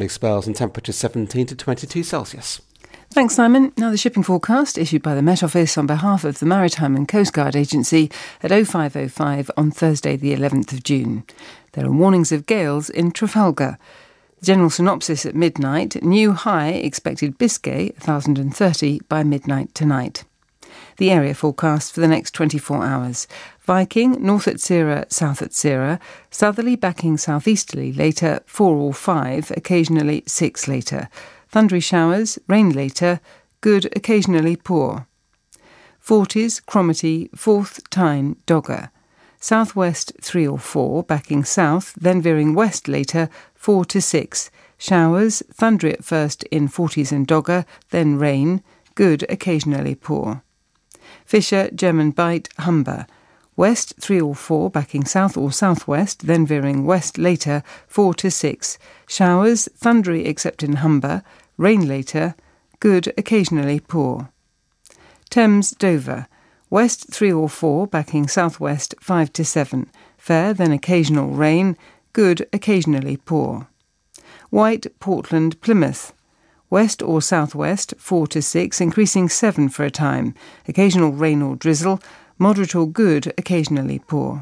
sunny spells and temperatures 17 to 22 Celsius. Thanks, Simon. Now the shipping forecast issued by the Met Office on behalf of the Maritime and Coast Guard Agency at 05:05 on Thursday the 11th of June. There are warnings of gales in Trafalgar. General synopsis at midnight, new high expected Biscay 1030 by midnight tonight. The area forecast for the next 24 hours. Viking, north at Sierra, south at Sierra. Southerly backing southeasterly later, 4 or 5, occasionally 6 later. Thundery showers, rain later, good, occasionally poor. Forties, Cromarty, Forth, Tyne, Dogger. Southwest 3 or 4, backing south, then veering west later, 4 to 6. Showers, thundery at first in Forties and Dogger, then rain, good, occasionally poor. Fisher, German Bight, Humber. West 3 or 4, backing south or southwest, then veering west later, 4 to 6. Showers, thundery except in Humber, rain later, good, occasionally poor. Thames, Dover. West 3 or 4, backing southwest 5 to 7. Fair, then occasional rain, good, occasionally poor. White, Portland, Plymouth. West or southwest 4 to 6, increasing 7 for a time. Occasional rain or drizzle, moderate or good, occasionally poor.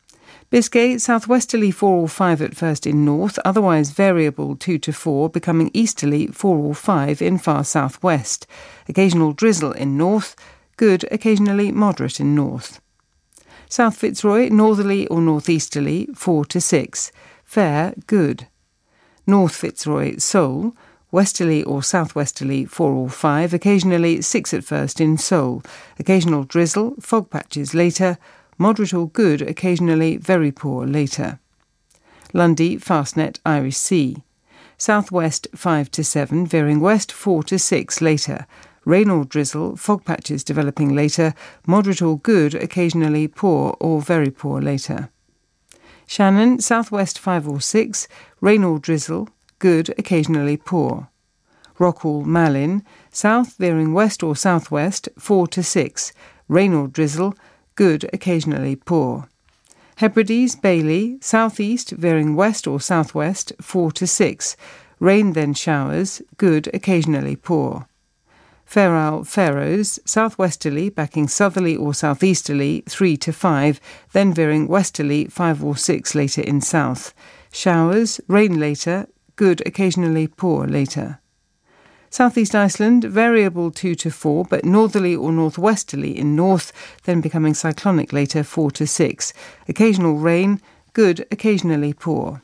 Biscay, southwesterly 4 or 5 at first in north, otherwise variable 2 to 4, becoming easterly 4 or 5 in far southwest. Occasional drizzle in north, good, occasionally moderate in north. South Fitzroy, northerly or northeasterly 4 to 6. Fair, good. North Fitzroy, Seoul, westerly or southwesterly 4 or 5, occasionally 6 at first in Seoul. Occasional drizzle, fog patches later, moderate or good, occasionally very poor later. Lundy, Fastnet, Irish Sea. Southwest 5 to 7, veering west 4 to 6 later. Rain or drizzle, fog patches developing later, moderate or good, occasionally poor or very poor later. Shannon, southwest 5 or 6, rain or drizzle, good, occasionally poor. Rockall, Malin, south veering west or southwest 4 to 6, rain or drizzle, good, occasionally poor. Hebrides, Bailey, southeast veering west or southwest 4 to 6, rain then showers, good, occasionally poor. Fair Isle, Faroes, southwesterly backing southerly or southeasterly 3 to 5, then veering westerly 5 or 6 later in south. Showers, rain later, good, occasionally poor later. Southeast Iceland, variable 2 to 4, but northerly or northwesterly in north, then becoming cyclonic later 4 to 6. Occasional rain, good, occasionally poor.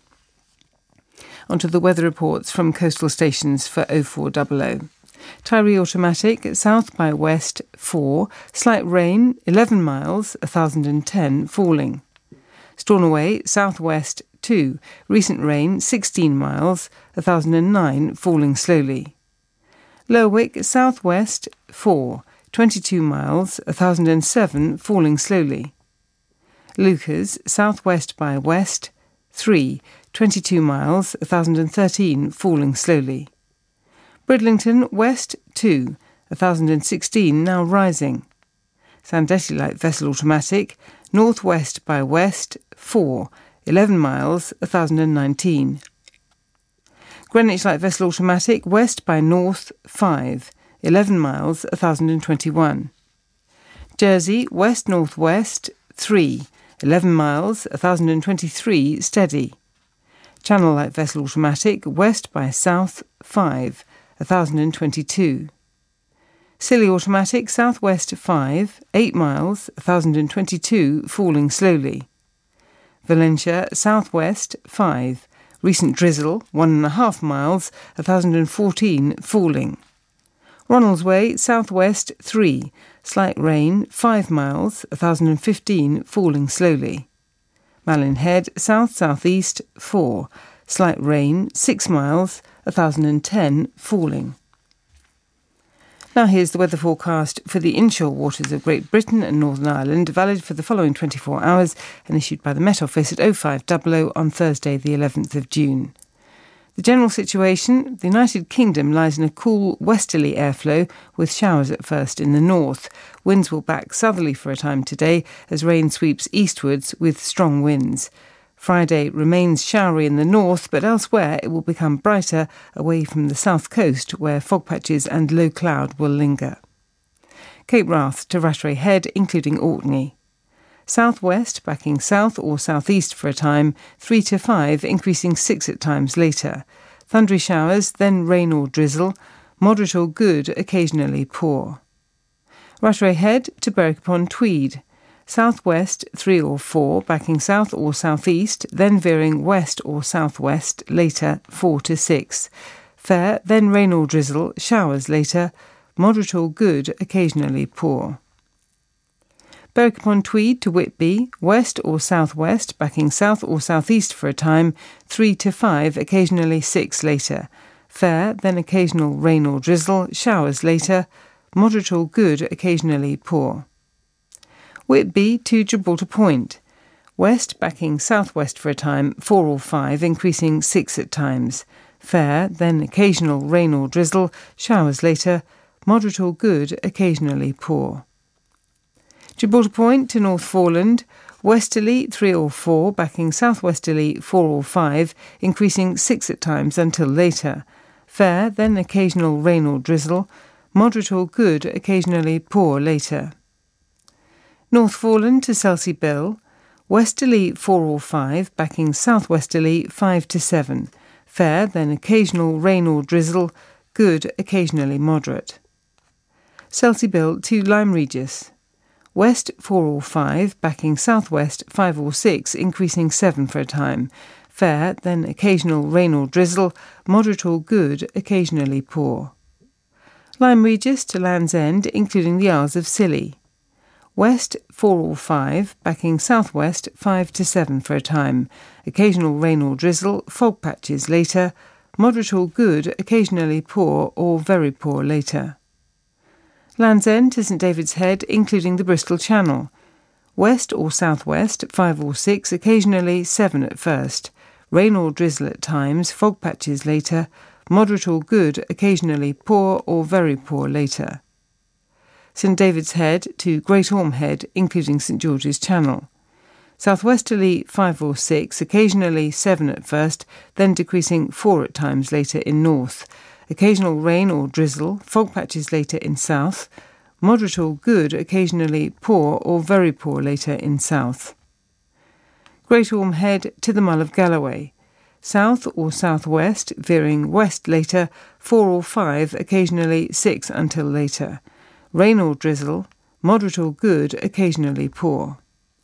Onto the weather reports from coastal stations for 0400. Tiree automatic, south by west 4, slight rain 11 miles, 1010, falling. Stornoway, southwest 2, recent rain 16 miles, 1009, falling slowly. Lerwick, southwest 4, 22 miles, 1007, falling slowly. Lucas, southwest by west 3, 22 miles, 1013, falling slowly. Bridlington, west 2, 1016, now rising. Sandetty light vessel automatic, northwest by west 4, 11 miles, 1019. Greenwich light vessel automatic, west by north 5, 11 miles, 1021. Jersey, west-northwest 3, 11 myles, 1023, steady. Channel light vessel automatic, west by south 5, 1022. Scilly automatic, southwest 5, 8 miles, 1022, falling slowly. Valentia, southwest 5, recent drizzle, 1.5 miles, 1014, falling. Ronaldsway, southwest 3, slight rain, 5 miles, 1015, falling slowly. Malin Head, south-southeast 4, slight rain, 6 miles, 1010, falling. Now here's the weather forecast for the inshore waters of Great Britain and Northern Ireland, valid for the following 24 hours and issued by the Met Office at 0500 on Thursday the 11th of June. The general situation: the United Kingdom lies in a cool westerly airflow with showers at first in the north. Winds will back southerly for a time today as rain sweeps eastwards with strong winds. Friday remains showery in the north, but elsewhere it will become brighter away from the south coast, where fog patches and low cloud will linger. Cape Wrath to Rattray Head, including Orkney. Southwest, backing south or southeast for a time, 3 to 5, increasing 6 at times later. Thundery showers, then rain or drizzle, moderate or good, occasionally poor. Rattray Head to Berwick upon Tweed. Southwest 3 or 4, backing south or southeast, then veering west or southwest, later 4 to 6. Fair, then rain or drizzle, showers later, moderate or good, occasionally poor. Berwick upon Tweed to Whitby, west or southwest, backing south or southeast for a time, 3 to 5, occasionally 6 later. Fair, then occasional rain or drizzle, showers later, moderate or good, occasionally poor. Whitby to Gibraltar Point. West backing southwest for a time, 4 or 5, increasing 6 at times. Fair, then occasional rain or drizzle, showers later, moderate or good, occasionally poor. Gibraltar Point to North Foreland. Westerly 3 or 4, backing southwesterly 4 or 5, increasing 6 at times until later. Fair, then occasional rain or drizzle, moderate or good, occasionally poor later. North Foreland to Selsey Bill. Westerly 4 or 5, backing southwesterly 5 to 7. Fair, then occasional rain or drizzle, good, occasionally moderate. Selsey Bill to Lyme Regis. West 4 or 5, backing southwest 5 or 6, increasing 7 for a time. Fair, then occasional rain or drizzle, moderate or good, occasionally poor. Lyme Regis to Land's End, including the Isles of Scilly. West 4 or 5, backing southwest 5 to 7 for a time. Occasional rain or drizzle, fog patches later, moderate or good, occasionally poor or very poor later. Land's End to St David's Head, including the Bristol Channel. West or southwest 5 or 6, occasionally 7 at first. Rain or drizzle at times, fog patches later, moderate or good, occasionally poor or very poor later. St David's Head to Great Orme Head, including St George's Channel. Southwesterly 5 or 6, occasionally 7 at first, then decreasing 4 at times later in north. Occasional rain or drizzle, fog patches later in south. Moderate or good, occasionally poor or very poor later in south. Great Orme Head to the Mull of Galloway. South or southwest, veering west later, 4 or 5, occasionally 6 until later. Rain or drizzle, moderate or good, occasionally poor.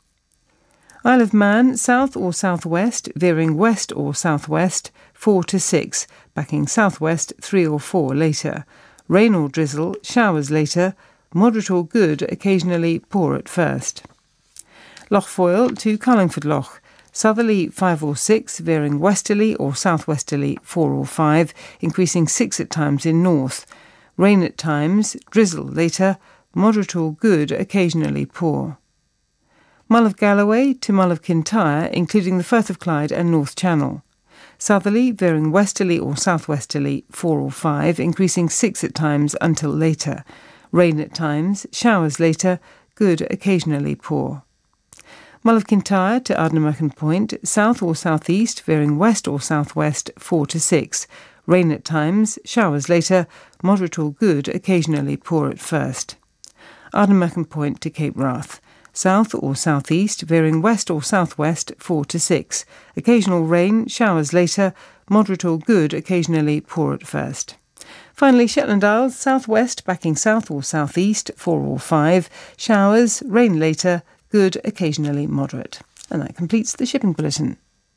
Isle of Man, south or southwest, veering west or southwest, 4 to 6, backing southwest 3 or 4 later. Rain or drizzle, showers later, moderate or good, occasionally poor at first. Loch Foyle to Carlingford Loch. Southerly 5 or 6, veering westerly or southwesterly 4 or 5, increasing 6 at times in north. Rain at times, drizzle later, moderate or good, occasionally poor. Mull of Galloway to Mull of Kintyre, including the Firth of Clyde and North Channel. Southerly, veering westerly or southwesterly 4 or 5, increasing 6 at times until later. Rain at times, showers later, good, occasionally poor. Mull of Kintyre to Ardnamurchan Point, south or southeast, veering west or southwest 4 to 6. Rain at times, showers later, moderate or good, occasionally poor at first. Ardnamurchan Point to Cape Wrath. South or southeast, veering west or southwest 4 to 6. Occasional rain, showers later, moderate or good, occasionally poor at first. Finally, Shetland Isles, southwest, backing south or southeast 4 or 5. Showers, rain later, good, occasionally moderate. And that completes the shipping bulletin.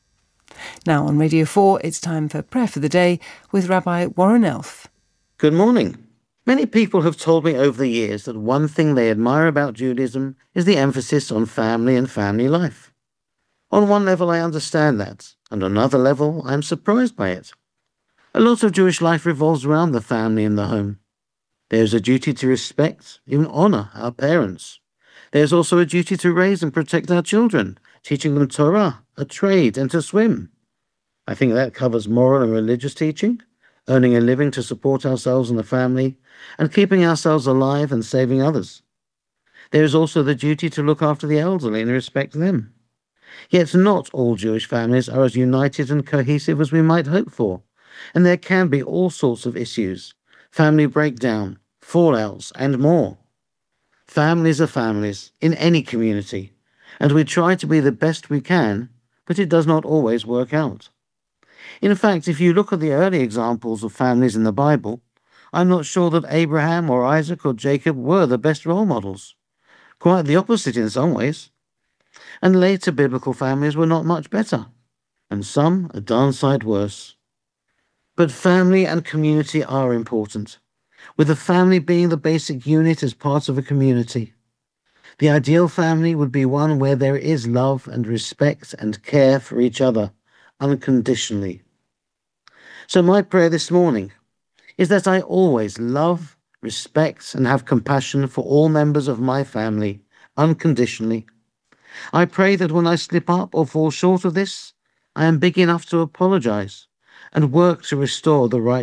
Now on Radio 4, it's time for Prayer for the Day with Rabbi Warren Elf. Good morning. Many people have told me over the years that one thing they admire about Judaism is the emphasis on family and family life. On one level, I understand that, and on another level, I am surprised by it. A lot of Jewish life revolves around the family and the home. There is a duty to respect, even honour, our parents. There is also a duty to raise and protect our children, teaching them Torah, a trade, and to swim. I think that covers moral and religious teaching, earning a living to support ourselves and the family, and keeping ourselves alive and saving others. There is also the duty to look after the elderly and respect them. Yet not all Jewish families are as united and cohesive as we might hope for, and there can be all sorts of issues, family breakdown, fallouts, and more. Families are families in any community, and we try to be the best we can, but it does not always work out. In fact, if you look at the early examples of families in the Bible, I'm not sure that Abraham or Isaac or Jacob were the best role models. Quite the opposite in some ways. And later biblical families were not much better, and some a darn sight worse. But family and community are important, with the family being the basic unit as part of a community. The ideal family would be one where there is love and respect and care for each other, unconditionally. So my prayer this morning is that I always love, respect, and have compassion for all members of my family, unconditionally. I pray that when I slip up or fall short of this, I am big enough to apologize and work to restore the right